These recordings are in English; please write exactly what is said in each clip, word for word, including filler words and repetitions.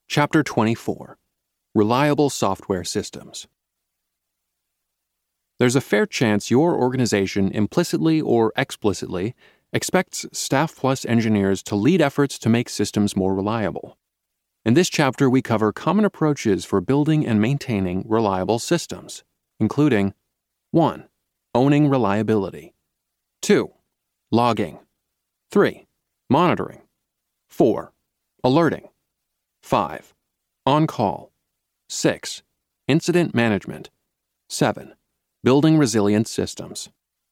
Chapter twenty-four. Reliable Software Systems. There's a fair chance your organization implicitly or explicitly expects Staff Plus engineers to lead efforts to make systems more reliable. In this chapter, we cover common approaches for building and maintaining reliable systems, including one. Owning reliability. two. Logging. three. Monitoring. four. Alerting. five. On-call. six. Incident management. seven. Building resilient systems.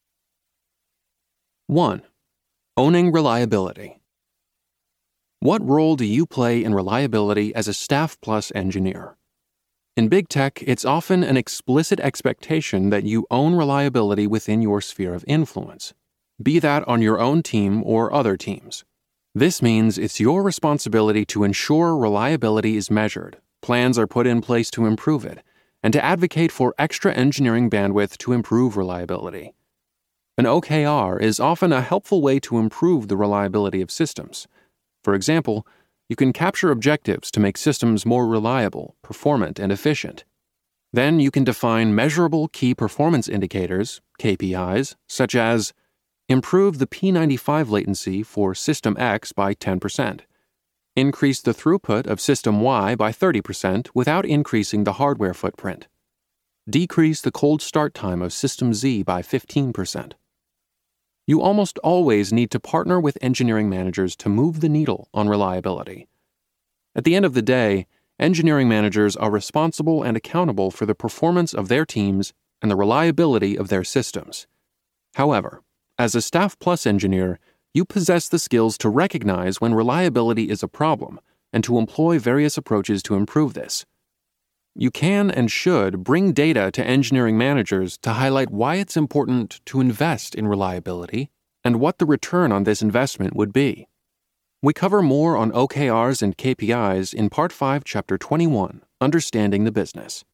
one. Owning reliability. What role do you play in reliability as a Staff Plus engineer? In big tech, it's often an explicit expectation that you own reliability within your sphere of influence, be that on your own team or other teams. This means it's your responsibility to ensure reliability is measured, plans are put in place to improve it, and to advocate for extra engineering bandwidth to improve reliability. An O K R is often a helpful way to improve the reliability of systems. For example, you can capture objectives to make systems more reliable, performant, and efficient. Then you can define measurable key performance indicators, K P Is, such as improve the P ninety-five latency for System X by ten percent, increase the throughput of System Y by thirty percent without increasing the hardware footprint, decrease the cold start time of System Z by fifteen percent. You almost always need to partner with engineering managers to move the needle on reliability. At the end of the day, engineering managers are responsible and accountable for the performance of their teams and the reliability of their systems. However, as a Staff Plus engineer, you possess the skills to recognize when reliability is a problem and to employ various approaches to improve this. You can and should bring data to engineering managers to highlight why it's important to invest in reliability and what the return on this investment would be. We cover more on O K Rs and K P Is in Part five, Chapter twenty-one, Understanding the Business.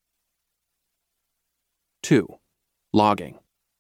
two. Logging.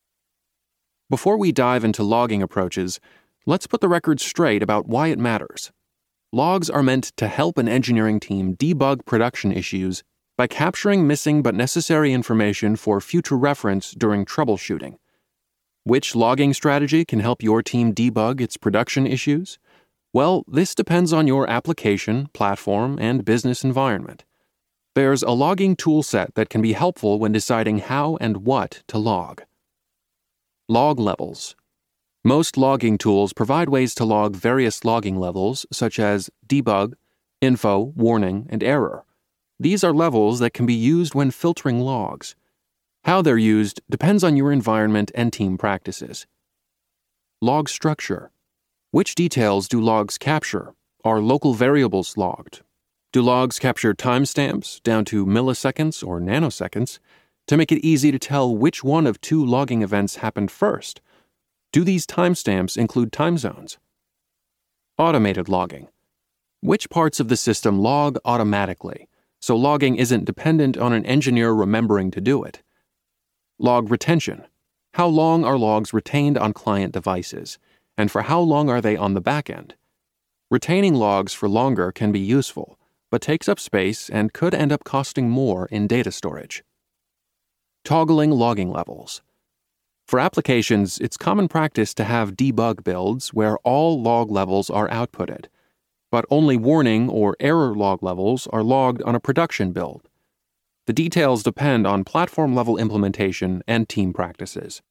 Before we dive into logging approaches, let's put the record straight about why it matters. Logs are meant to help an engineering team debug production issues by capturing missing but necessary information for future reference during troubleshooting. Which logging strategy can help your team debug its production issues? Well, this depends on your application, platform, and business environment. There's a logging toolset that can be helpful when deciding how and what to log. Log levels. Most logging tools provide ways to log various logging levels, such as debug, info, warning, and error. These are levels that can be used when filtering logs. How they're used depends on your environment and team practices. Log structure. Which details do logs capture? Are local variables logged? Do logs capture timestamps down to milliseconds or nanoseconds to make it easy to tell which one of two logging events happened first? Do these timestamps include time zones? Automated logging. Which parts of the system log automatically, so logging isn't dependent on an engineer remembering to do it? Log retention. How long are logs retained on client devices, and for how long are they on the back end? Retaining logs for longer can be useful, but takes up space and could end up costing more in data storage. Toggling logging levels. For applications, it's common practice to have debug builds where all log levels are outputted, but only warning or error log levels are logged on a production build. The details depend on platform-level implementation and team practices.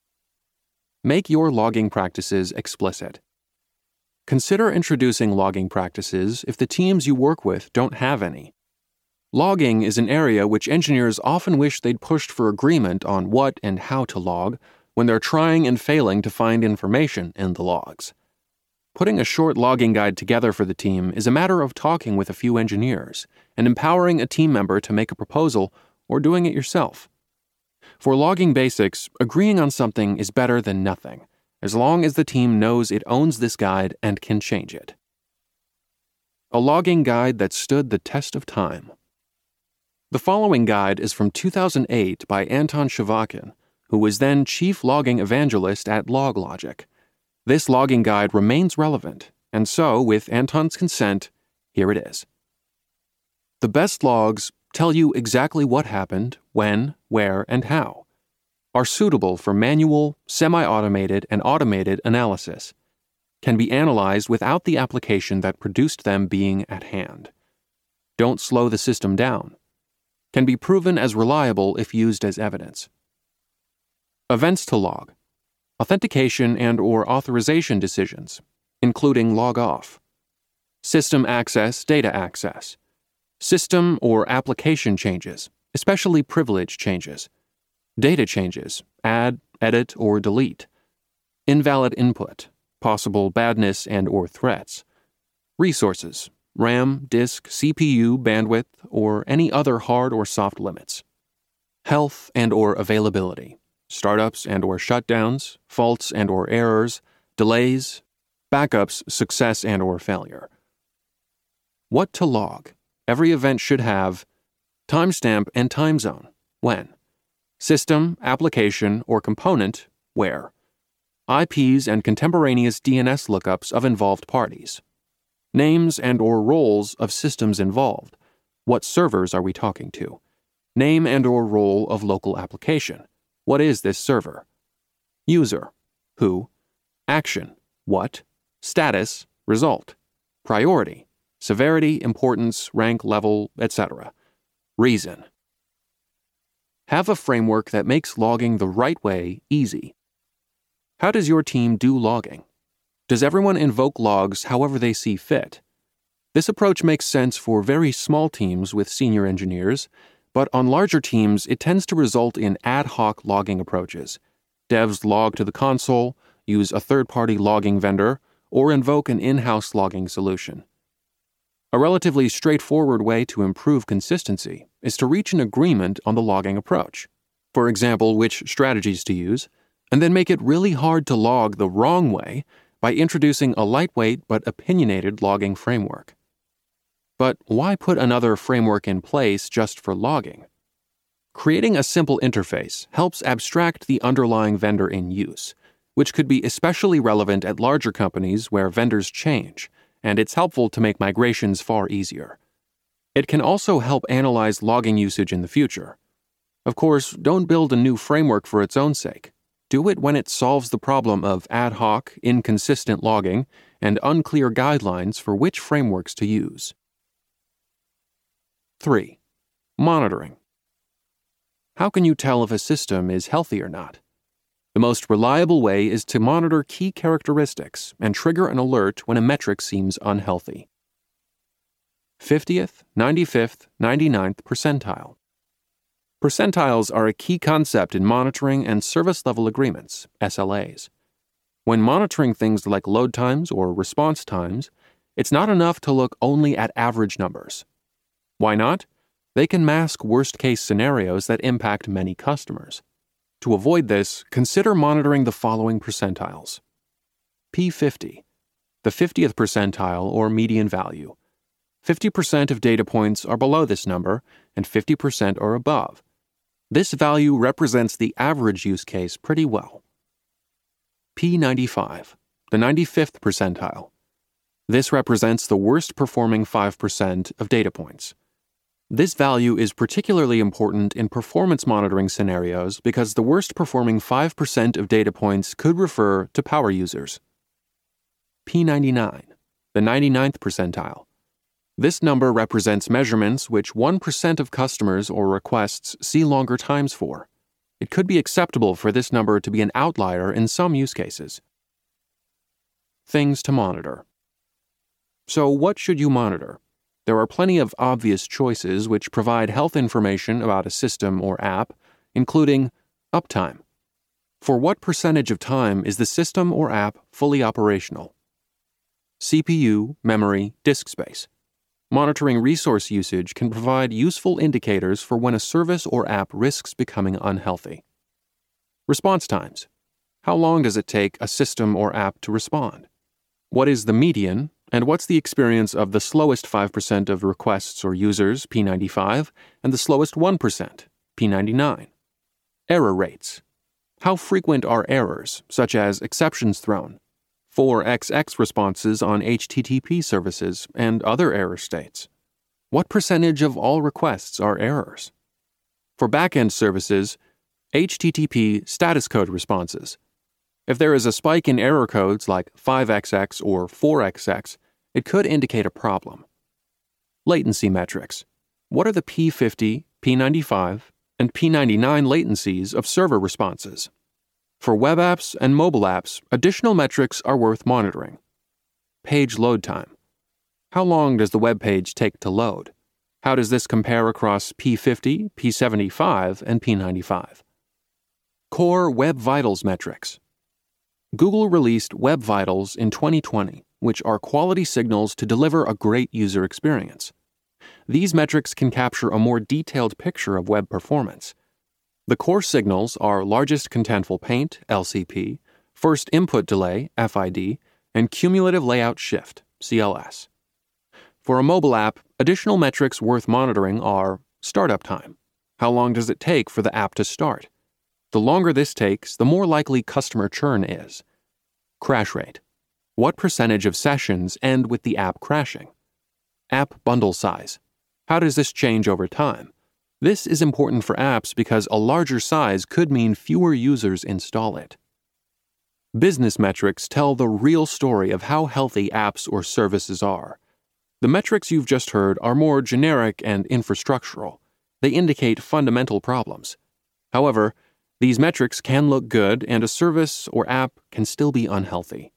Make your logging practices explicit. Consider introducing logging practices if the teams you work with don't have any. Logging is an area which engineers often wish they'd pushed for agreement on what and how to log when they're trying and failing to find information in the logs. Putting a short logging guide together for the team is a matter of talking with a few engineers and empowering a team member to make a proposal or doing it yourself. For logging basics, agreeing on something is better than nothing, as long as the team knows it owns this guide and can change it. A logging guide that stood the test of time. The following guide is from two thousand eight by Anton Shavakin, who was then chief logging evangelist at LogLogic. This logging guide remains relevant, and so, with Anton's consent, here it is. The best logs tell you exactly what happened, when, where, and how, are suitable for manual, semi-automated, and automated analysis, can be analyzed without the application that produced them being at hand, don't slow the system down, can be proven as reliable if used as evidence. Events to log: authentication and or authorization decisions, including log off, system access, data access, system or application changes, especially privilege changes, data changes, add, edit, or delete, invalid input, possible badness and or threats, resources, RAM, disk, C P U, bandwidth, or any other hard or soft limits, health and or availability, startups and or shutdowns, faults and or errors, delays, backups, success and or failure. What to log: every event should have timestamp and time zone, when, system, application, or component, where, I Ps and contemporaneous D N S lookups of involved parties, names and or roles of systems involved, what servers are we talking to, name and or role of local application, what is this server, user, who, action, what, status, result, priority, severity, importance, rank, level, et cetera. Reason. Have a framework that makes logging the right way easy. How does your team do logging? Does everyone invoke logs however they see fit? This approach makes sense for very small teams with senior engineers, but on larger teams it tends to result in ad hoc logging approaches. Devs log to the console, use a third-party logging vendor, or invoke an in-house logging solution. A relatively straightforward way to improve consistency is to reach an agreement on the logging approach, for example, which strategies to use, and then make it really hard to log the wrong way by introducing a lightweight but opinionated logging framework. But why put another framework in place just for logging? Creating a simple interface helps abstract the underlying vendor in use, which could be especially relevant at larger companies where vendors change, and it's helpful to make migrations far easier. It can also help analyze logging usage in the future. Of course, don't build a new framework for its own sake. Do it when it solves the problem of ad hoc, inconsistent logging and unclear guidelines for which frameworks to use. three. Monitoring. How can you tell if a system is healthy or not? The most reliable way is to monitor key characteristics and trigger an alert when a metric seems unhealthy. fiftieth, ninety-fifth, ninety-ninth percentile. Percentiles are a key concept in monitoring and service level agreements, S L As. When monitoring things like load times or response times, it's not enough to look only at average numbers. Why not? They can mask worst-case scenarios that impact many customers. To avoid this, consider monitoring the following percentiles. P fifty, the fiftieth percentile or median value. fifty percent of data points are below this number and fifty percent are above. This value represents the average use case pretty well. P ninety-five, the ninety-fifth percentile. This represents the worst performing five percent of data points. This value is particularly important in performance monitoring scenarios because the worst performing five percent of data points could refer to power users. P ninety-nine, the ninety-ninth percentile. This number represents measurements which one percent of customers or requests see longer times for. It could be acceptable for this number to be an outlier in some use cases. Things to monitor. So what should you monitor? There are plenty of obvious choices which provide health information about a system or app, including uptime. For what percentage of time is the system or app fully operational? C P U, memory, disk space. Monitoring resource usage can provide useful indicators for when a service or app risks becoming unhealthy. Response times. How long does it take a system or app to respond? What is the median, and what's the experience of the slowest five percent of requests or users, P ninety-five, and the slowest one percent, P ninety-nine? Error rates. How frequent are errors, such as exceptions thrown, four X X responses on H T T P services, and other error states? What percentage of all requests are errors? For back-end services, H T T P status code responses. If there is a spike in error codes like five X X or four X X, it could indicate a problem. Latency metrics. What are the P fifty, P ninety-five, and P ninety-nine latencies of server responses? For web apps and mobile apps, additional metrics are worth monitoring. Page load time. How long does the web page take to load? How does this compare across P fifty, P seventy-five, and P ninety-five? Core Web Vitals metrics. Google released Web Vitals in twenty twenty, which are quality signals to deliver a great user experience. These metrics can capture a more detailed picture of web performance. The core signals are largest contentful paint, L C P, first input delay, F I D, and cumulative layout shift, C L S. For a mobile app, additional metrics worth monitoring are startup time. How long does it take for the app to start? The longer this takes, the more likely customer churn is. Crash rate. What percentage of sessions end with the app crashing? App bundle size. How does this change over time? This is important for apps because a larger size could mean fewer users install it. Business metrics tell the real story of how healthy apps or services are. The metrics you've just heard are more generic and infrastructural. They indicate fundamental problems. However, these metrics can look good and a service or app can still be unhealthy.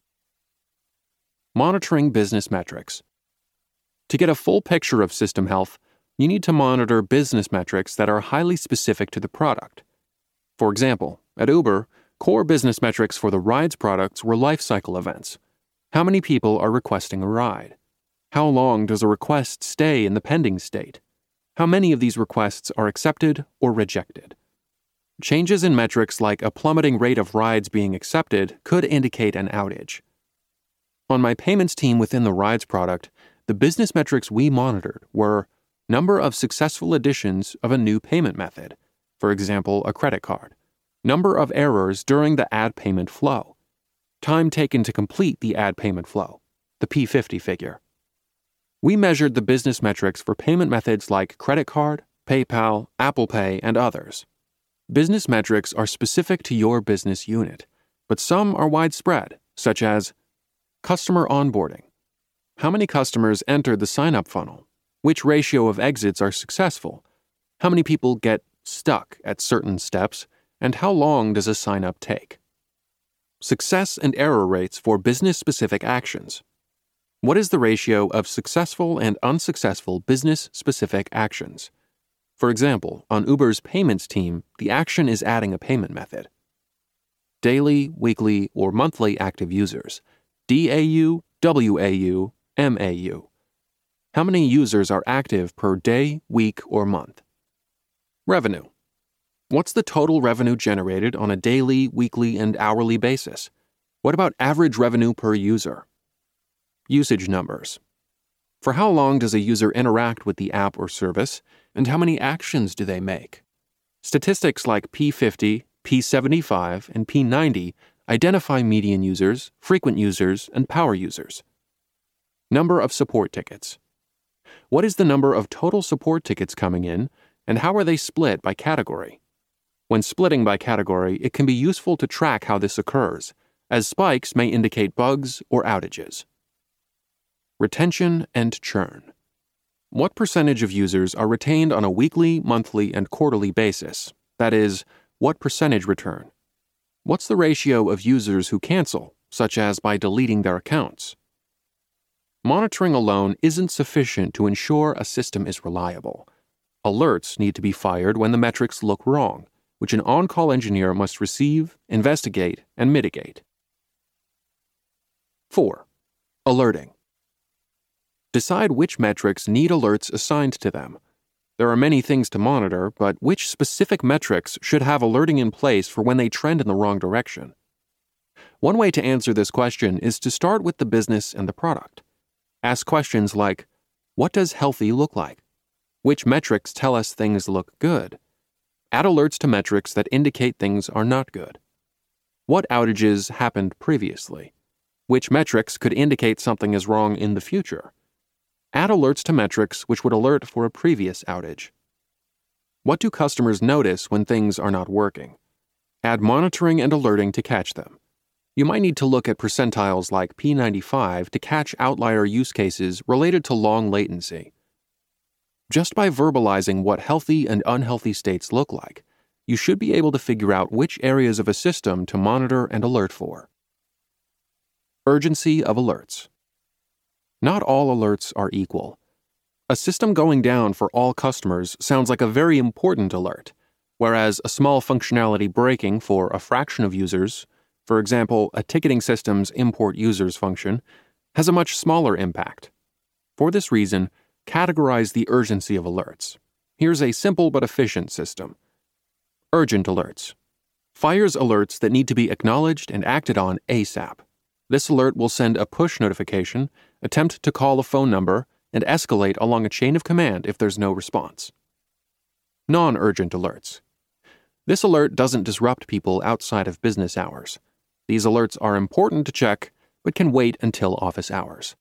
Monitoring business metrics. To get a full picture of system health, you need to monitor business metrics that are highly specific to the product. For example, at Uber, core business metrics for the rides products were lifecycle events. How many people are requesting a ride? How long does a request stay in the pending state? How many of these requests are accepted or rejected? Changes in metrics like a plummeting rate of rides being accepted could indicate an outage. On my payments team within the rides product, the business metrics we monitored were number of successful additions of a new payment method, for example, a credit card, number of errors during the ad payment flow, time taken to complete the ad payment flow, the P fifty figure. We measured the business metrics for payment methods like credit card, PayPal, Apple Pay, and others. Business metrics are specific to your business unit, but some are widespread, such as customer onboarding. How many customers enter the sign-up funnel? Which ratio of exits are successful? How many people get stuck at certain steps? And how long does a sign-up take? Success and error rates for business-specific actions. What is the ratio of successful and unsuccessful business-specific actions? For example, on Uber's payments team, the action is adding a payment method. Daily, weekly, or monthly active users. D A U, W A U, M A U. How many users are active per day, week, or month? Revenue. What's the total revenue generated on a daily, weekly, and hourly basis? What about average revenue per user? Usage numbers. For how long does a user interact with the app or service, and how many actions do they make? Statistics like P fifty, P seventy-five, and P ninety identify median users, frequent users, and power users. Number of support tickets. What is the number of total support tickets coming in, and how are they split by category? When splitting by category, it can be useful to track how this occurs, as spikes may indicate bugs or outages. Retention and churn. What percentage of users are retained on a weekly, monthly, and quarterly basis? That is, what percentage return? What's the ratio of users who cancel, such as by deleting their accounts? Monitoring alone isn't sufficient to ensure a system is reliable. Alerts need to be fired when the metrics look wrong, which an on-call engineer must receive, investigate, and mitigate. four. Alerting. Decide which metrics need alerts assigned to them. There are many things to monitor, but which specific metrics should have alerting in place for when they trend in the wrong direction? One way to answer this question is to start with the business and the product. Ask questions like, what does healthy look like? Which metrics tell us things look good? Add alerts to metrics that indicate things are not good. What outages happened previously? Which metrics could indicate something is wrong in the future? Add alerts to metrics which would alert for a previous outage. What do customers notice when things are not working? Add monitoring and alerting to catch them. You might need to look at percentiles like P ninety-five to catch outlier use cases related to long latency. Just by verbalizing what healthy and unhealthy states look like, you should be able to figure out which areas of a system to monitor and alert for. Urgency of alerts. Not all alerts are equal. A system going down for all customers sounds like a very important alert, whereas a small functionality breaking for a fraction of users, for example, a ticketing system's import users function, has a much smaller impact. For this reason, categorize the urgency of alerts. Here's a simple but efficient system. Urgent alerts. Fires alerts that need to be acknowledged and acted on ASAP. This alert will send a push notification, attempt to call a phone number, and escalate along a chain of command if there's no response. Non-urgent alerts. This alert doesn't disrupt people outside of business hours. These alerts are important to check, but can wait until office hours.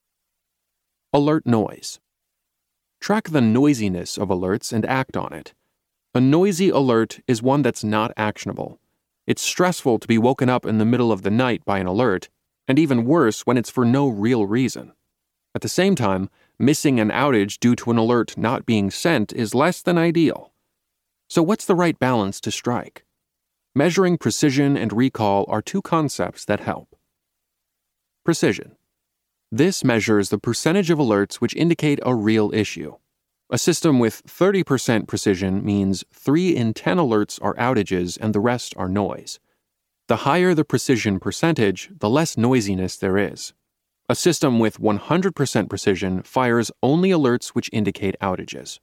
Alert noise. Track the noisiness of alerts and act on it. A noisy alert is one that's not actionable. It's stressful to be woken up in the middle of the night by an alert, and even worse when it's for no real reason. At the same time, missing an outage due to an alert not being sent is less than ideal. So what's the right balance to strike? Measuring precision and recall are two concepts that help. Precision. This measures the percentage of alerts which indicate a real issue. A system with thirty percent precision means three in ten alerts are outages and the rest are noise. The higher the precision percentage, the less noisiness there is. A system with one hundred percent precision fires only alerts which indicate outages.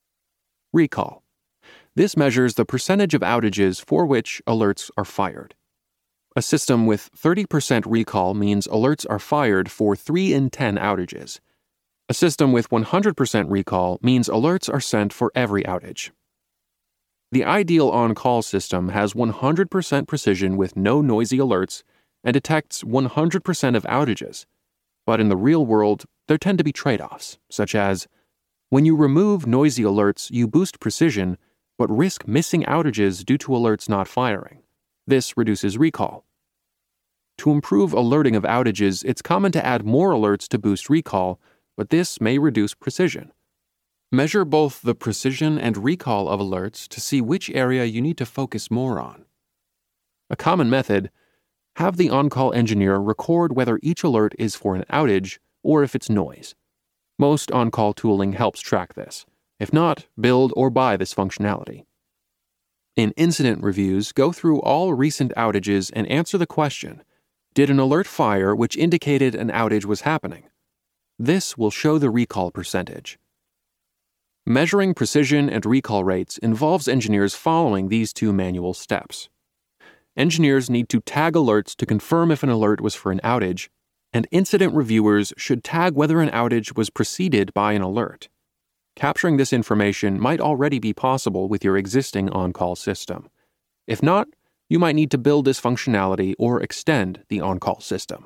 Recall. This measures the percentage of outages for which alerts are fired. A system with thirty percent recall means alerts are fired for three in ten outages. A system with one hundred percent recall means alerts are sent for every outage. The ideal on-call system has one hundred percent precision with no noisy alerts and detects one hundred percent of outages. But in the real world, there tend to be trade-offs, such as, when you remove noisy alerts, you boost precision, but risk missing outages due to alerts not firing. This reduces recall. To improve alerting of outages, it's common to add more alerts to boost recall, but this may reduce precision. Measure both the precision and recall of alerts to see which area you need to focus more on. A common method: have the on-call engineer record whether each alert is for an outage or if it's noise. Most on-call tooling helps track this. If not, build or buy this functionality. In incident reviews, go through all recent outages and answer the question, did an alert fire which indicated an outage was happening? This will show the recall percentage. Measuring precision and recall rates involves engineers following these two manual steps. Engineers need to tag alerts to confirm if an alert was for an outage, and incident reviewers should tag whether an outage was preceded by an alert. Capturing this information might already be possible with your existing on-call system. If not, you might need to build this functionality or extend the on-call system.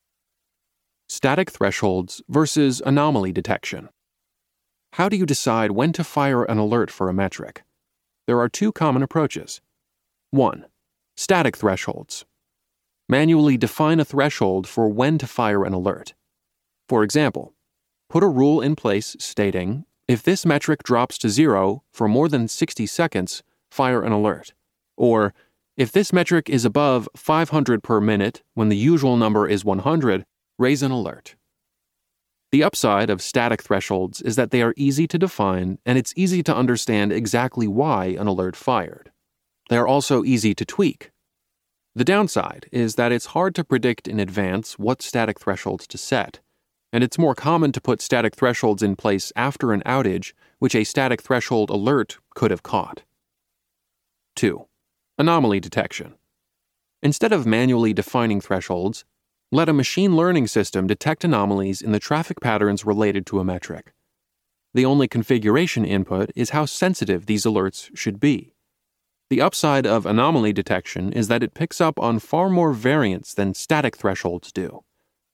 Static thresholds versus anomaly detection. How do you decide when to fire an alert for a metric? There are two common approaches. one. Static thresholds. Manually define a threshold for when to fire an alert. For example, put a rule in place stating, if this metric drops to zero for more than sixty seconds, fire an alert. Or, if this metric is above five hundred per minute when the usual number is one hundred, raise an alert. The upside of static thresholds is that they are easy to define and it's easy to understand exactly why an alert fired. They are also easy to tweak. The downside is that it's hard to predict in advance what static thresholds to set, and it's more common to put static thresholds in place after an outage, which a static threshold alert could have caught. two. Anomaly detection. Instead of manually defining thresholds, let a machine learning system detect anomalies in the traffic patterns related to a metric. The only configuration input is how sensitive these alerts should be. The upside of anomaly detection is that it picks up on far more variance than static thresholds do.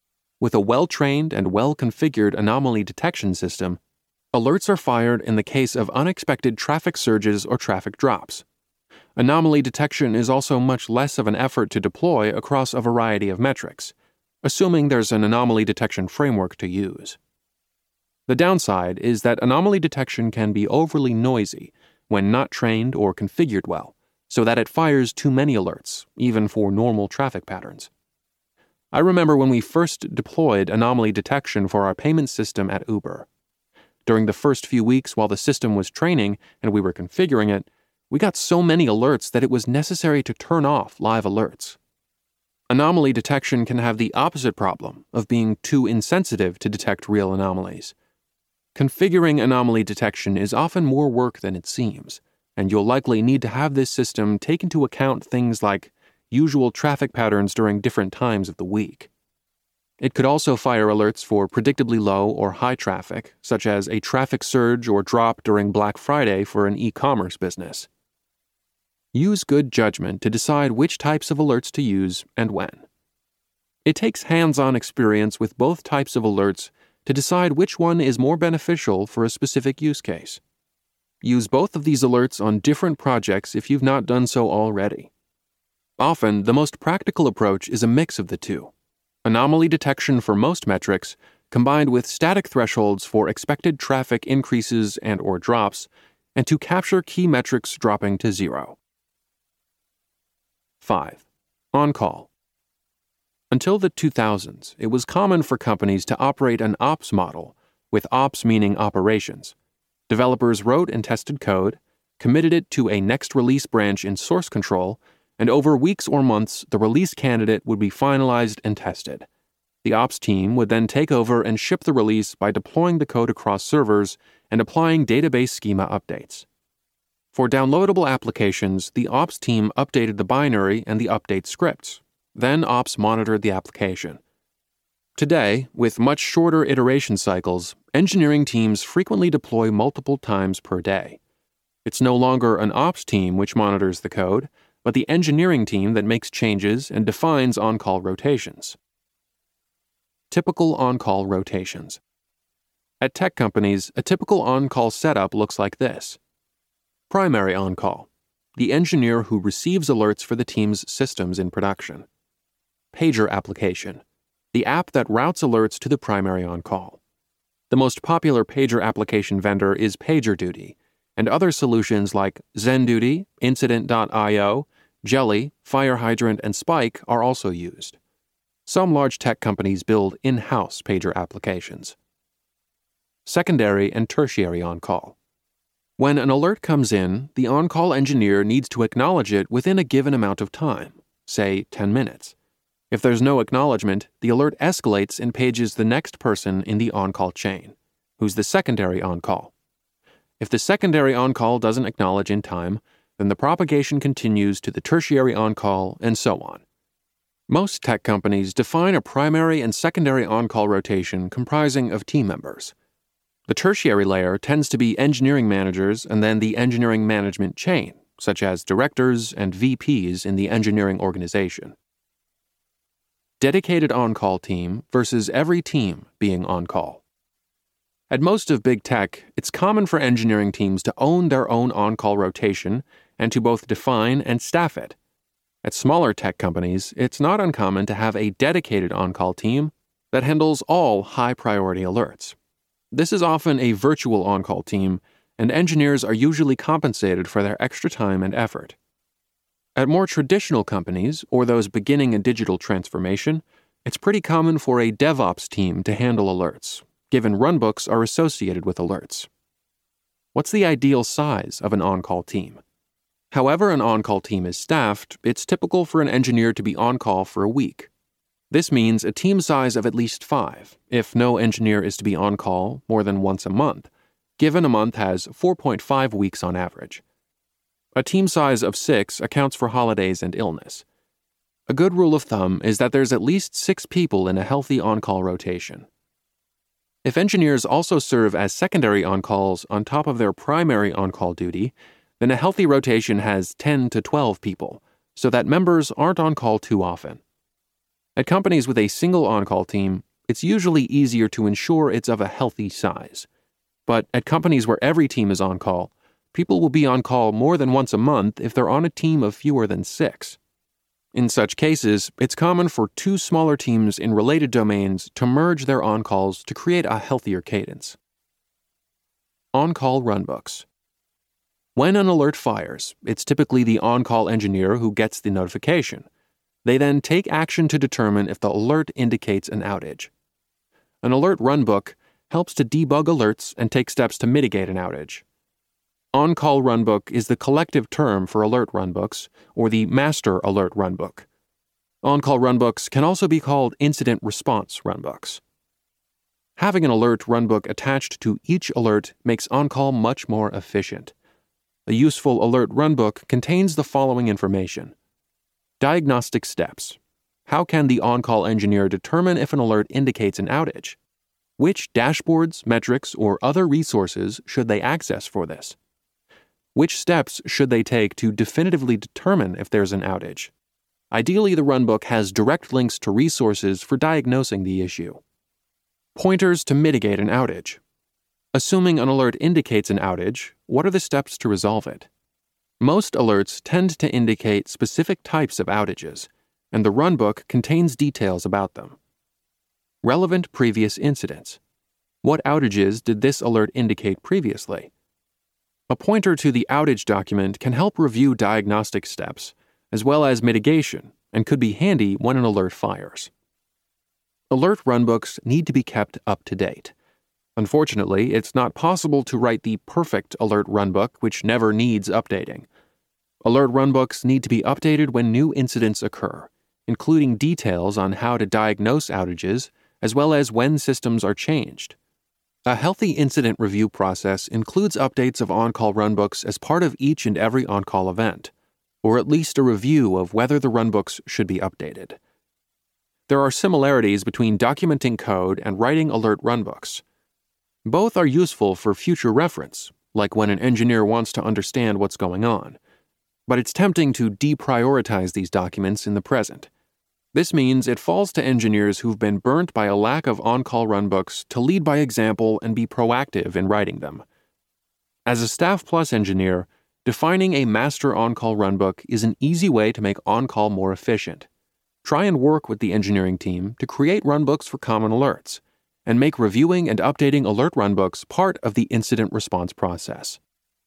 With a well-trained and well-configured anomaly detection system, alerts are fired in the case of unexpected traffic surges or traffic drops. Anomaly detection is also much less of an effort to deploy across a variety of metrics, assuming there's an anomaly detection framework to use. The downside is that anomaly detection can be overly noisy when not trained or configured well, so that it fires too many alerts, even for normal traffic patterns. I remember when we first deployed anomaly detection for our payment system at Uber. During the first few weeks while the system was training and we were configuring it, we got so many alerts that it was necessary to turn off live alerts. Anomaly detection can have the opposite problem of being too insensitive to detect real anomalies. Configuring anomaly detection is often more work than it seems, and you'll likely need to have this system take into account things like usual traffic patterns during different times of the week. It could also fire alerts for predictably low or high traffic, such as a traffic surge or drop during Black Friday for an e-commerce business. Use good judgment to decide which types of alerts to use and when. It takes hands-on experience with both types of alerts to decide which one is more beneficial for a specific use case. Use both of these alerts on different projects if you've not done so already. Often, the most practical approach is a mix of the two. Anomaly detection for most metrics, combined with static thresholds for expected traffic increases and or drops, and to capture key metrics dropping to zero. five. On-call. Until the two thousands, it was common for companies to operate an ops model, with ops meaning operations. Developers wrote and tested code, committed it to a next release branch in source control, and over weeks or months, the release candidate would be finalized and tested. The ops team would then take over and ship the release by deploying the code across servers and applying database schema updates. For downloadable applications, the ops team updated the binary and the update scripts. Then ops monitored the application. Today, with much shorter iteration cycles, engineering teams frequently deploy multiple times per day. It's no longer an ops team which monitors the code, but the engineering team that makes changes and defines on-call rotations. Typical on-call rotations. At tech companies, a typical on-call setup looks like this. Primary on-call, the engineer who receives alerts for the team's systems in production. Pager application, the app that routes alerts to the primary on-call. The most popular pager application vendor is PagerDuty, and other solutions like ZenDuty, Incident dot io, Jelly, FireHydrant, and Spike are also used. Some large tech companies build in-house pager applications. Secondary and tertiary on-call. When an alert comes in, the on-call engineer needs to acknowledge it within a given amount of time, say ten minutes. If there's no acknowledgement, the alert escalates and pages the next person in the on-call chain, who's the secondary on-call. If the secondary on-call doesn't acknowledge in time, then the propagation continues to the tertiary on-call and so on. Most tech companies define a primary and secondary on-call rotation comprising of team members. The tertiary layer tends to be engineering managers and then the engineering management chain, such as directors and V Ps in the engineering organization. Dedicated on-call team versus every team being on-call. At most of big tech, it's common for engineering teams to own their own on-call rotation and to both define and staff it. At smaller tech companies, it's not uncommon to have a dedicated on-call team that handles all high-priority alerts. This is often a virtual on-call team, and engineers are usually compensated for their extra time and effort. At more traditional companies, or those beginning a digital transformation, it's pretty common for a DevOps team to handle alerts, given runbooks are associated with alerts. What's the ideal size of an on-call team? However an on-call team is staffed, it's typical for an engineer to be on-call for a week. This means a team size of at least five, if no engineer is to be on-call more than once a month, given a month has four point five weeks on average. A team size of six accounts for holidays and illness. A good rule of thumb is that there's at least six people in a healthy on-call rotation. If engineers also serve as secondary on-calls on top of their primary on-call duty, then a healthy rotation has ten to twelve people, so that members aren't on call too often. At companies with a single on-call team, it's usually easier to ensure it's of a healthy size. But at companies where every team is on call, people will be on call more than once a month if they're on a team of fewer than six. In such cases, it's common for two smaller teams in related domains to merge their on-calls to create a healthier cadence. On-call runbooks. When an alert fires, it's typically the on-call engineer who gets the notification. They then take action to determine if the alert indicates an outage. An alert runbook helps to debug alerts and take steps to mitigate an outage. On-call runbook is the collective term for alert runbooks, or the master alert runbook. On-call runbooks can also be called incident response runbooks. Having an alert runbook attached to each alert makes on-call much more efficient. A useful alert runbook contains the following information. Diagnostic steps. How can the on-call engineer determine if an alert indicates an outage? Which dashboards, metrics, or other resources should they access for this? Which steps should they take to definitively determine if there's an outage? Ideally, the runbook has direct links to resources for diagnosing the issue. Pointers to mitigate an outage. Assuming an alert indicates an outage, what are the steps to resolve it? Most alerts tend to indicate specific types of outages, and the runbook contains details about them. Relevant previous incidents. What outages did this alert indicate previously? A pointer to the outage document can help review diagnostic steps, as well as mitigation, and could be handy when an alert fires. Alert runbooks need to be kept up to date. Unfortunately, it's not possible to write the perfect alert runbook which never needs updating. Alert runbooks need to be updated when new incidents occur, including details on how to diagnose outages, as well as when systems are changed. A healthy incident review process includes updates of on-call runbooks as part of each and every on-call event, or at least a review of whether the runbooks should be updated. There are similarities between documenting code and writing alert runbooks. Both are useful for future reference, like when an engineer wants to understand what's going on. But it's tempting to deprioritize these documents in the present. This means it falls to engineers who've been burnt by a lack of on-call runbooks to lead by example and be proactive in writing them. As a Staff Plus engineer, defining a master on-call runbook is an easy way to make on-call more efficient. Try and work with the engineering team to create runbooks for common alerts, and make reviewing and updating alert runbooks part of the incident response process.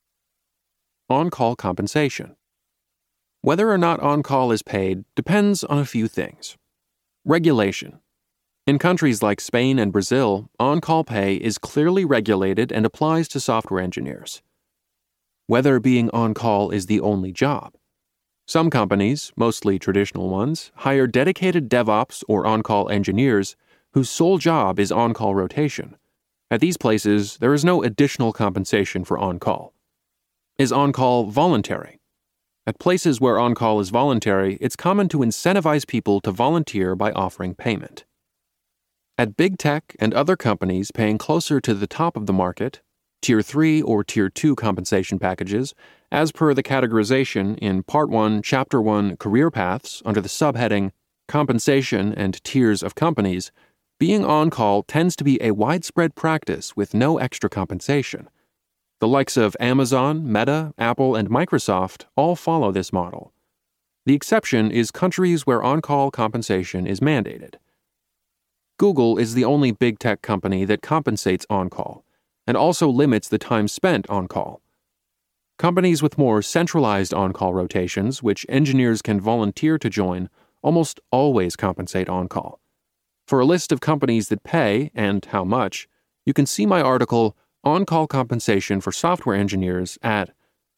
On-call compensation. Whether or not on-call is paid depends on a few things. Regulation. In countries like Spain and Brazil, on-call pay is clearly regulated and applies to software engineers. Whether being on-call is the only job. Some companies, mostly traditional ones, hire dedicated DevOps or on-call engineers whose sole job is on-call rotation. At these places, there is no additional compensation for on-call. Is on-call voluntary? At places where on-call is voluntary, it's common to incentivize people to volunteer by offering payment. At big tech and other companies paying closer to the top of the market, Tier three or Tier two compensation packages, as per the categorization in Part one, Chapter one, Career Paths under the subheading Compensation and Tiers of Companies, being on-call tends to be a widespread practice with no extra compensation. The likes of Amazon, Meta, Apple, and Microsoft all follow this model. The exception is countries where on-call compensation is mandated. Google is the only big tech company that compensates on-call, and also limits the time spent on-call. Companies with more centralized on-call rotations, which engineers can volunteer to join, almost always compensate on-call. For a list of companies that pay, and how much, you can see my article, On-Call Compensation for Software Engineers at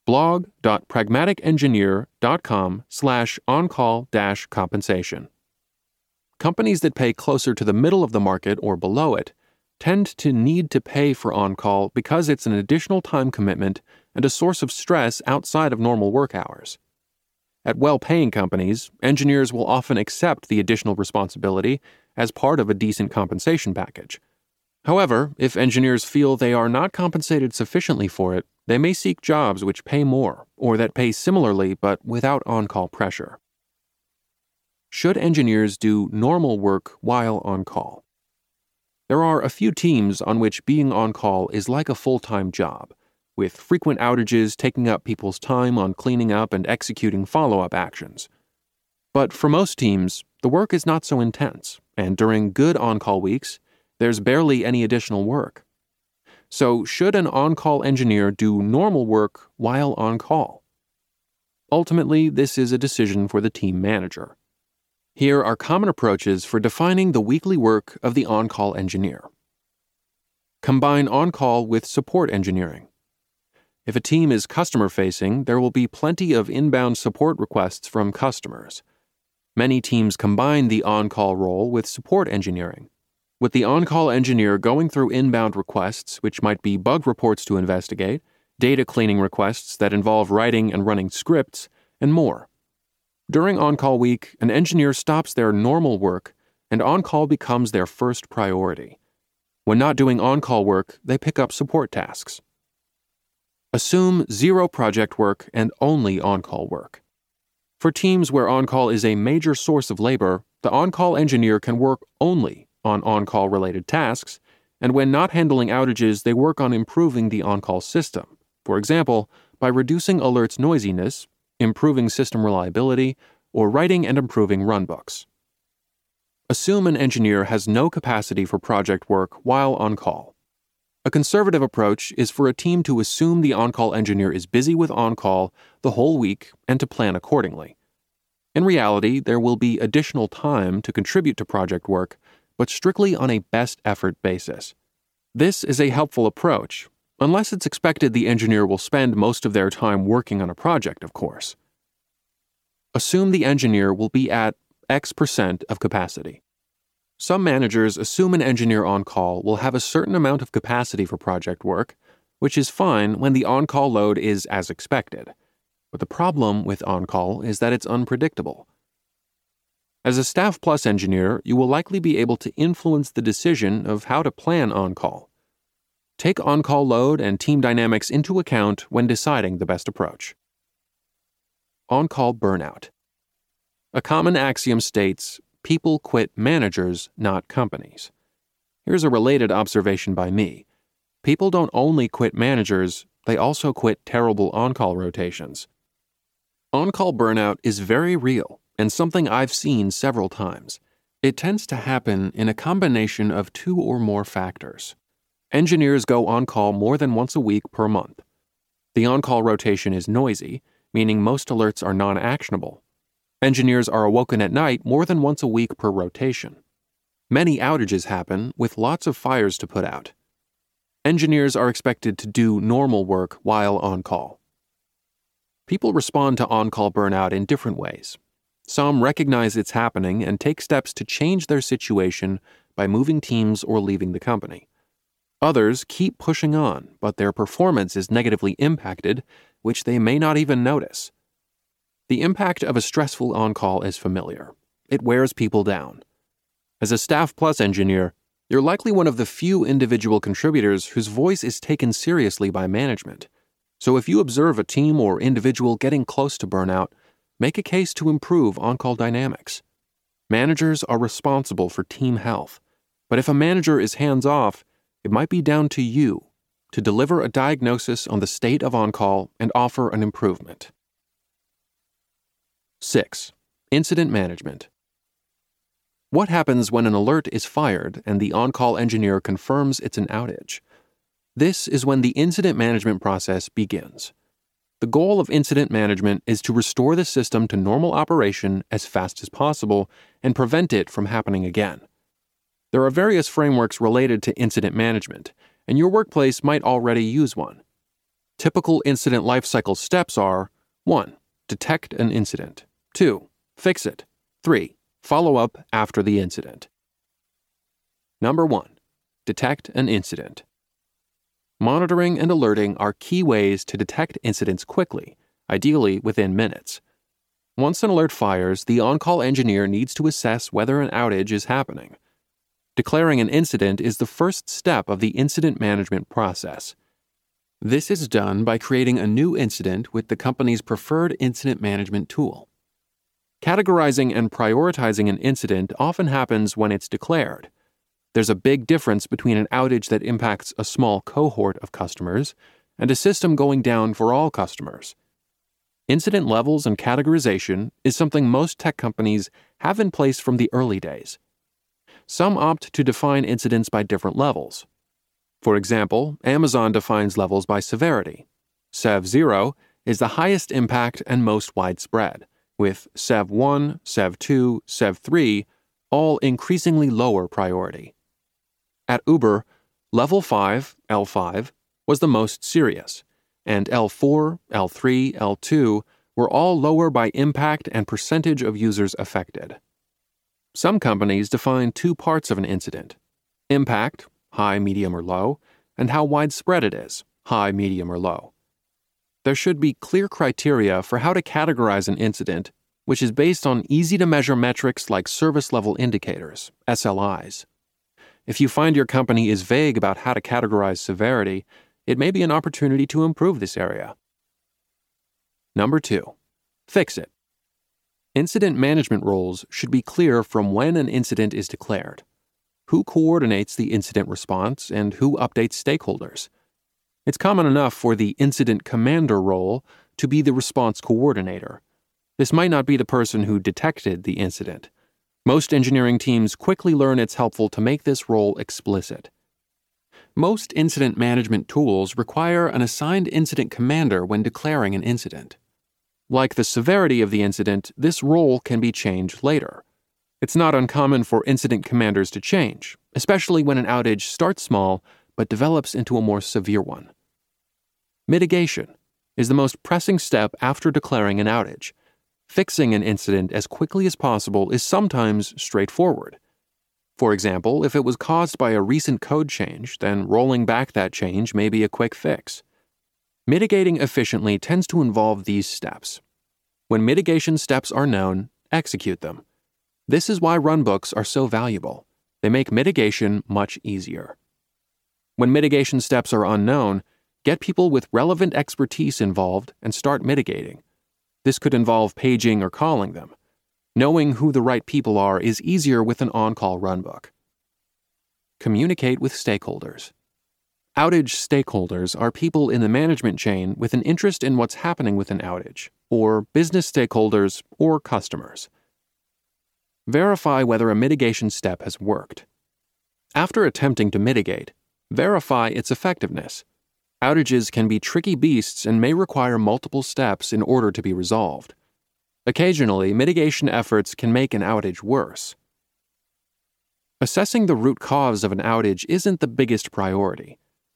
blog.pragmaticengineer.com slash on-call dash compensation. Companies that pay closer to the middle of the market or below it tend to need to pay for on-call because it's an additional time commitment and a source of stress outside of normal work hours. At well-paying companies, engineers will often accept the additional responsibility as part of a decent compensation package. However, if engineers feel they are not compensated sufficiently for it, they may seek jobs which pay more or that pay similarly but without on-call pressure. Should engineers do normal work while on call? There are a few teams on which being on call is like a full-time job, with frequent outages taking up people's time on cleaning up and executing follow-up actions. But for most teams, the work is not so intense, and during good on-call weeks, there's barely any additional work. So should an on-call engineer do normal work while on call? Ultimately, this is a decision for the team manager. Here are common approaches for defining the weekly work of the on-call engineer. Combine on-call with support engineering. If a team is customer-facing, there will be plenty of inbound support requests from customers. Many teams combine the on-call role with support engineering, with the on-call engineer going through inbound requests, which might be bug reports to investigate, data cleaning requests that involve writing and running scripts, and more. During on-call week, an engineer stops their normal work, and on-call becomes their first priority. When not doing on-call work, they pick up support tasks. Assume zero project work and only on-call work. For teams where on-call is a major source of labor, the on-call engineer can work only on on-call related tasks, and when not handling outages, they work on improving the on-call system. For example, by reducing alerts' noisiness, improving system reliability, or writing and improving runbooks. Assume an engineer has no capacity for project work while on call. A conservative approach is for a team to assume the on-call engineer is busy with on-call the whole week and to plan accordingly. In reality, there will be additional time to contribute to project work, but strictly on a best effort basis. This is a helpful approach, unless it's expected the engineer will spend most of their time working on a project, of course. Assume the engineer will be at X percent of capacity. Some managers assume an engineer on call will have a certain amount of capacity for project work, which is fine when the on-call load is as expected. But the problem with on-call is that it's unpredictable. As a Staff Plus engineer, you will likely be able to influence the decision of how to plan on-call. Take on-call load and team dynamics into account when deciding the best approach. On-call burnout. A common axiom states, people quit managers, not companies. Here's a related observation by me. People don't only quit managers, they also quit terrible on-call rotations. On-call burnout is very real and something I've seen several times. It tends to happen in a combination of two or more factors. Engineers go on-call more than once a week per month. The on-call rotation is noisy, meaning most alerts are non-actionable. Engineers are awoken at night more than once a week per rotation. Many outages happen with lots of fires to put out. Engineers are expected to do normal work while on call. People respond to on-call burnout in different ways. Some recognize it's happening and take steps to change their situation by moving teams or leaving the company. Others keep pushing on, but their performance is negatively impacted, which they may not even notice. The impact of a stressful on-call is familiar. It wears people down. As a Staff Plus engineer, you're likely one of the few individual contributors whose voice is taken seriously by management. So if you observe a team or individual getting close to burnout, make a case to improve on-call dynamics. Managers are responsible for team health, but if a manager is hands-off, it might be down to you to deliver a diagnosis on the state of on-call and offer an improvement. six. Incident management. What happens when an alert is fired and the on-call engineer confirms it's an outage? This is when the incident management process begins. The goal of incident management is to restore the system to normal operation as fast as possible and prevent it from happening again. There are various frameworks related to incident management, and your workplace might already use one. Typical incident lifecycle steps are one. Detect an incident. two. Fix it. three. Follow up after the incident. Number one. Detect an incident. Monitoring and alerting are key ways to detect incidents quickly, ideally within minutes. Once an alert fires, the on-call engineer needs to assess whether an outage is happening. Declaring an incident is the first step of the incident management process. This is done by creating a new incident with the company's preferred incident management tool. Categorizing and prioritizing an incident often happens when it's declared. There's a big difference between an outage that impacts a small cohort of customers and a system going down for all customers. Incident levels and categorization is something most tech companies have in place from the early days. Some opt to define incidents by different levels. For example, Amazon defines levels by severity. Sev zero is the highest impact and most widespread, with Sev one, Sev two, Sev three all increasingly lower priority. At Uber, Level five, L five, was the most serious, and L four, L three, L two were all lower by impact and percentage of users affected. Some companies define two parts of an incident: impact, high, medium, or low, and how widespread it is, high, medium, or low. There should be clear criteria for how to categorize an incident, which is based on easy-to-measure metrics like service-level indicators, S L Is. If you find your company is vague about how to categorize severity, it may be an opportunity to improve this area. Number two, fix it. Incident management roles should be clear from when an incident is declared. Who coordinates the incident response and who updates stakeholders? It's common enough for the incident commander role to be the response coordinator. This might not be the person who detected the incident. Most engineering teams quickly learn it's helpful to make this role explicit. Most incident management tools require an assigned incident commander when declaring an incident. Like the severity of the incident, this role can be changed later. It's not uncommon for incident commanders to change, especially when an outage starts small but develops into a more severe one. Mitigation is the most pressing step after declaring an outage. Fixing an incident as quickly as possible is sometimes straightforward. For example, if it was caused by a recent code change, then rolling back that change may be a quick fix. Mitigating efficiently tends to involve these steps. When mitigation steps are known, execute them. This is why runbooks are so valuable. They make mitigation much easier. When mitigation steps are unknown, get people with relevant expertise involved and start mitigating. This could involve paging or calling them. Knowing who the right people are is easier with an on-call runbook. Communicate with stakeholders. Outage stakeholders are people in the management chain with an interest in what's happening with an outage, or business stakeholders or customers. Verify whether a mitigation step has worked. After attempting to mitigate, verify its effectiveness. Outages can be tricky beasts and may require multiple steps in order to be resolved. Occasionally, mitigation efforts can make an outage worse. Assessing the root cause of an outage isn't the biggest priority.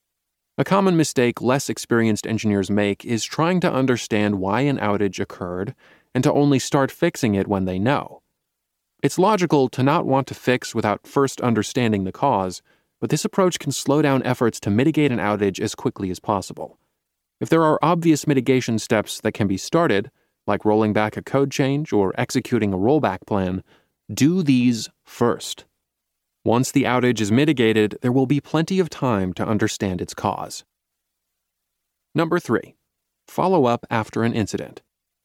A common mistake less experienced engineers make is trying to understand why an outage occurred and to only start fixing it when they know. It's logical to not want to fix without first understanding the cause, but this approach can slow down efforts to mitigate an outage as quickly as possible. If there are obvious mitigation steps that can be started, like rolling back a code change or executing a rollback plan, do these first. Once the outage is mitigated, there will be plenty of time to understand its cause. Number three, follow up after an incident.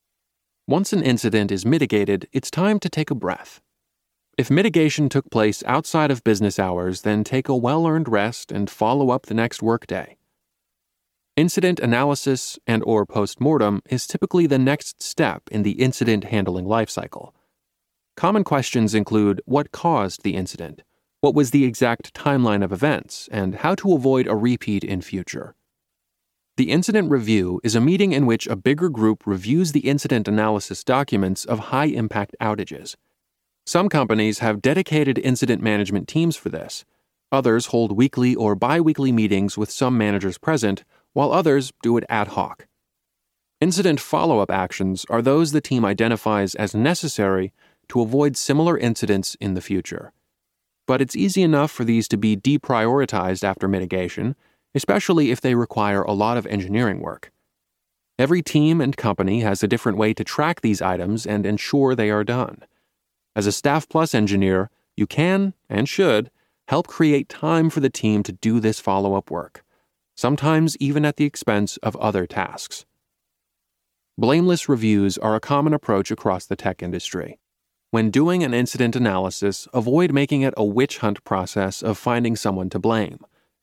Once an incident is mitigated, it's time to take a breath. If mitigation took place outside of business hours, then take a well-earned rest and follow up the next workday. Incident analysis and or post-mortem is typically the next step in the incident handling lifecycle. Common questions include what caused the incident, what was the exact timeline of events, and how to avoid a repeat in future. The incident review is a meeting in which a bigger group reviews the incident analysis documents of high-impact outages. Some companies have dedicated incident management teams for this. Others hold weekly or bi-weekly meetings with some managers present, while others do it ad hoc. Incident follow-up actions are those the team identifies as necessary to avoid similar incidents in the future. But it's easy enough for these to be deprioritized after mitigation, especially if they require a lot of engineering work. Every team and company has a different way to track these items and ensure they are done. As a Staff Plus engineer, you can, and should, help create time for the team to do this follow-up work, sometimes even at the expense of other tasks. Blameless reviews are a common approach across the tech industry. When doing an incident analysis, avoid making it a witch hunt process of finding someone to blame.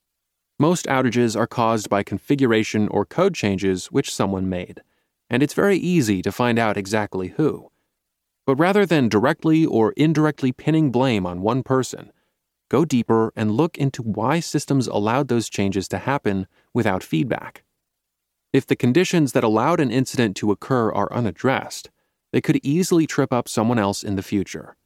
Most outages are caused by configuration or code changes which someone made, and it's very easy to find out exactly who. But rather than directly or indirectly pinning blame on one person, go deeper and look into why systems allowed those changes to happen without feedback. If the conditions that allowed an incident to occur are unaddressed, they could easily trip up someone else in the future.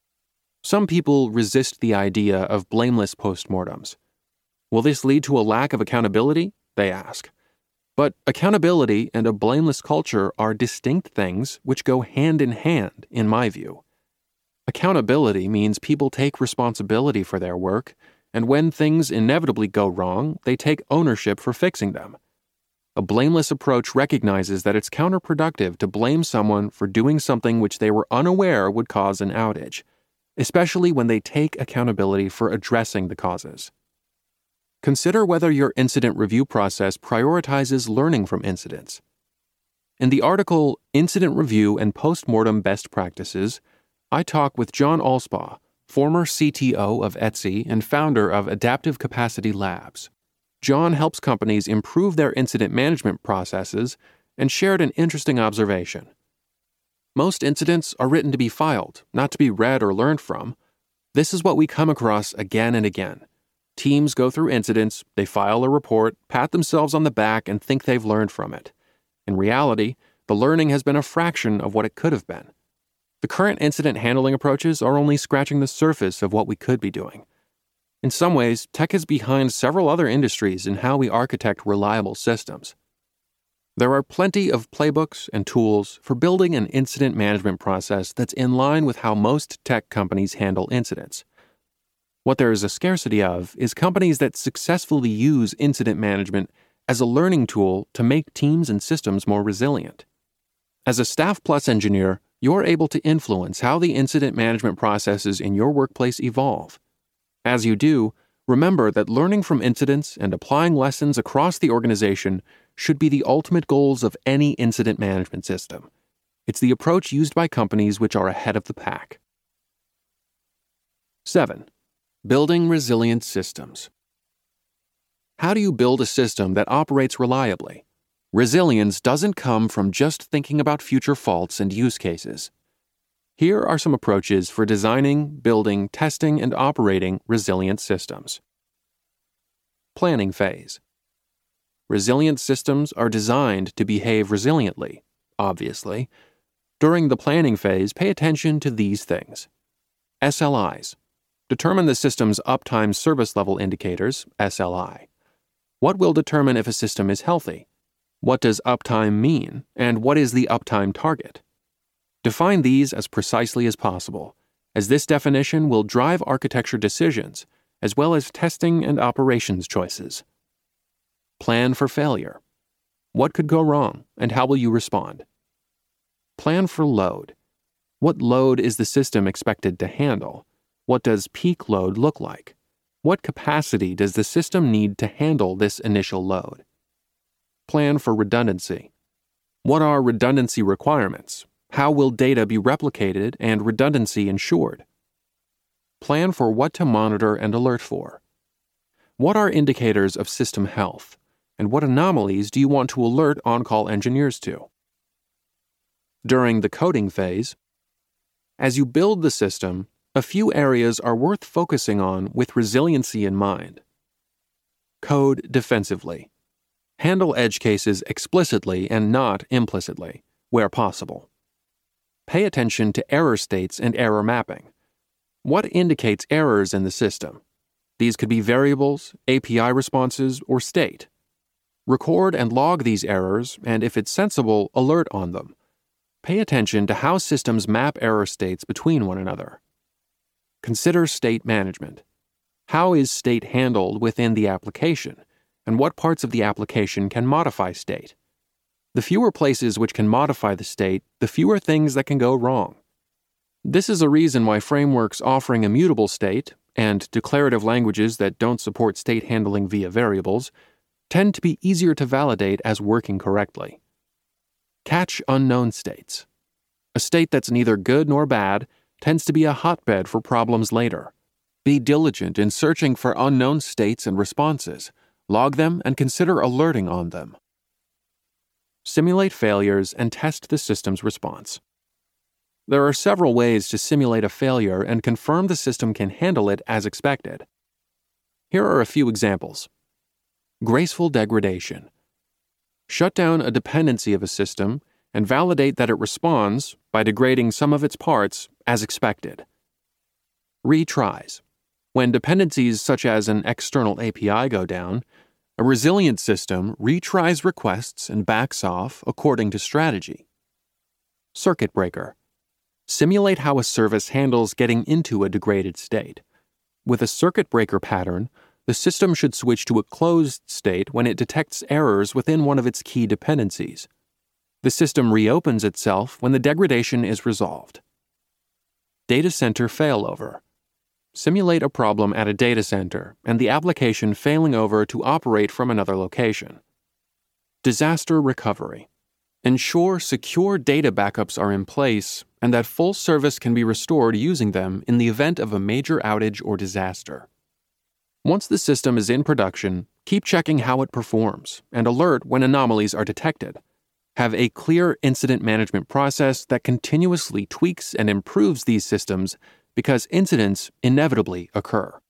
Some people resist the idea of blameless postmortems. Will this lead to a lack of accountability? They ask. But accountability and a blameless culture are distinct things which go hand in hand, in my view. Accountability means people take responsibility for their work, and when things inevitably go wrong, they take ownership for fixing them. A blameless approach recognizes that it's counterproductive to blame someone for doing something which they were unaware would cause an outage, especially when they take accountability for addressing the causes. Consider whether your incident review process prioritizes learning from incidents. In the article Incident Review and Postmortem Best Practices, I talk with John Alspaugh, former C T O of Etsy and founder of Adaptive Capacity Labs. John helps companies improve their incident management processes and shared an interesting observation. Most incidents are written to be filed, not to be read or learned from. This is what we come across again and again. Teams go through incidents, they file a report, pat themselves on the back, and think they've learned from it. In reality, the learning has been a fraction of what it could have been. The current incident handling approaches are only scratching the surface of what we could be doing. In some ways, tech is behind several other industries in how we architect reliable systems. There are plenty of playbooks and tools for building an incident management process that's in line with how most tech companies handle incidents. What there is a scarcity of is companies that successfully use incident management as a learning tool to make teams and systems more resilient. As a Staff Plus engineer, you're able to influence how the incident management processes in your workplace evolve. As you do, remember that learning from incidents and applying lessons across the organization should be the ultimate goals of any incident management system. It's the approach used by companies which are ahead of the pack. seven. Building resilient systems. How do you build a system that operates reliably? Resilience doesn't come from just thinking about future faults and use cases. Here are some approaches for designing, building, testing, and operating resilient systems. Planning phase. Resilient systems are designed to behave resiliently, obviously. During the planning phase, pay attention to these things. S L Is. Determine the system's uptime service level indicators, S L I. What will determine if a system is healthy? What does uptime mean, and what is the uptime target? Define these as precisely as possible, as this definition will drive architecture decisions, as well as testing and operations choices. Plan for failure. What could go wrong, and how will you respond? Plan for load. What load is the system expected to handle? What does peak load look like? What capacity does the system need to handle this initial load? Plan for redundancy. What are redundancy requirements? How will data be replicated and redundancy ensured? Plan for what to monitor and alert for. What are indicators of system health? And what anomalies do you want to alert on-call engineers to? During the coding phase, as you build the system, a few areas are worth focusing on with resiliency in mind. Code defensively. Handle edge cases explicitly and not implicitly, where possible. Pay attention to error states and error mapping. What indicates errors in the system? These could be variables, A P I responses, or state. Record and log these errors, and if it's sensible, alert on them. Pay attention to how systems map error states between one another. Consider state management. How is state handled within the application, and what parts of the application can modify state? The fewer places which can modify the state, the fewer things that can go wrong. This is a reason why frameworks offering immutable state and declarative languages that don't support state handling via variables tend to be easier to validate as working correctly. Catch unknown states. A state that's neither good nor bad, tends to be a hotbed for problems later. Be diligent in searching for unknown states and responses. Log them and consider alerting on them. Simulate failures and test the system's response. There are several ways to simulate a failure and confirm the system can handle it as expected. Here are a few examples. Graceful degradation. Shut down a dependency of a system and validate that it responds by degrading some of its parts as expected. Retries. When dependencies such as an external A P I go down, a resilient system retries requests and backs off according to strategy. Circuit breaker. Simulate how a service handles getting into a degraded state. With a circuit breaker pattern, the system should switch to a closed state when it detects errors within one of its key dependencies. The system reopens itself when the degradation is resolved. Data center failover. Simulate a problem at a data center and the application failing over to operate from another location. Disaster recovery. Ensure secure data backups are in place and that full service can be restored using them in the event of a major outage or disaster. Once the system is in production, keep checking how it performs and alert when anomalies are detected. Have a clear incident management process that continuously tweaks and improves these systems because incidents inevitably occur.